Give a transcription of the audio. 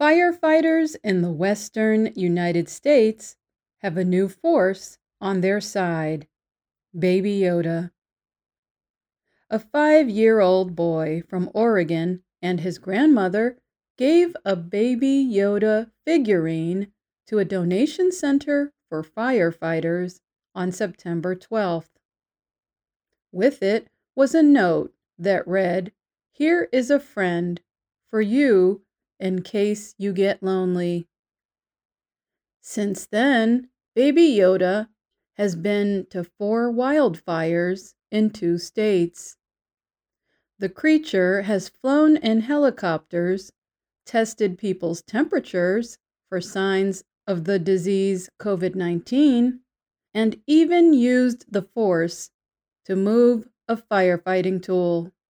Firefighters in the western United States have a new force on their side: Baby Yoda. A 5-year-old boy from Oregon and his grandmother gave a Baby Yoda figurine to a donation center for firefighters on September 12th. With it was a note that read, "Here is a friend for you in case you get lonely." Since then, Baby Yoda has been to 4 wildfires in 2 states. The creature has flown in helicopters, tested people's temperatures for signs of the disease COVID-19, and even used the Force to move a firefighting tool.